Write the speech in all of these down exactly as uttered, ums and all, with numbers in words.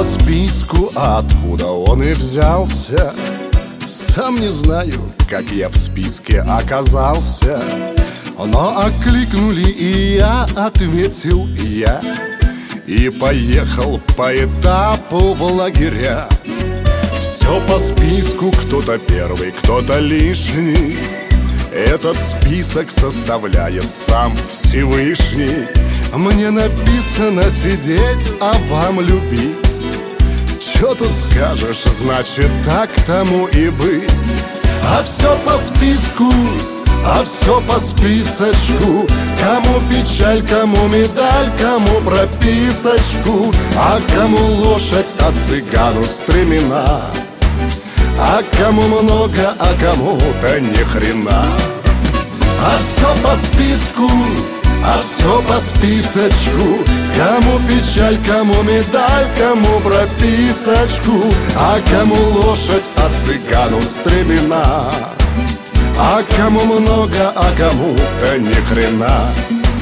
по списку, а откуда он и взялся, сам не знаю, как я в списке оказался. Но окликнули, и я ответил я, и поехал по этапу в лагеря. Все по списку, кто-то первый, кто-то лишний. Этот список составляет сам Всевышний. Мне написано сидеть, а вам любить. Чё тут скажешь, значит так тому и быть. А все по списку, а все по списочку. Кому печаль, кому медаль, кому прописочку. А кому лошадь, а цыгану стремена. А кому много, а кому-то ни хрена. А все по списку, а все по списочку. Кому печаль, кому медаль, кому прописочку. А кому лошадь, а цыгану стремена. А кому много, а кому-то ни хрена.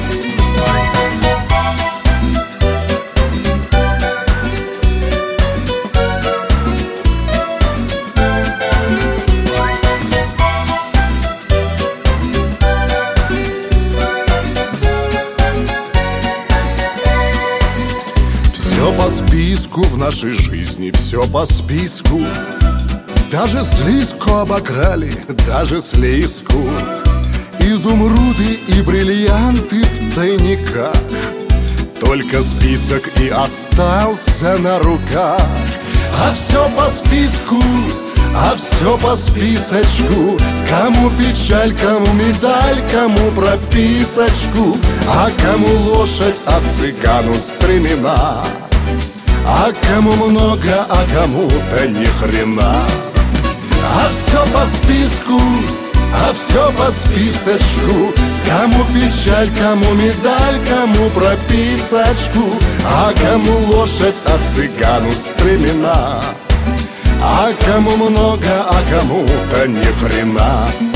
Все по списку в нашей жизни, все по списку. Даже слизку обокрали, даже слизку. Изумруды и бриллианты в тайниках. Только список и остался на руках. А все по списку, а все по списочку. Кому печаль, кому медаль, кому прописочку. А кому лошадь, а цыгану стремена. А кому много, а кому-то ни хрена. А все по списку, а все по списочку. Кому печаль, кому медаль, кому прописочку. А кому лошадь, а цыгану стремена. А кому много, а кому-то ни хрена.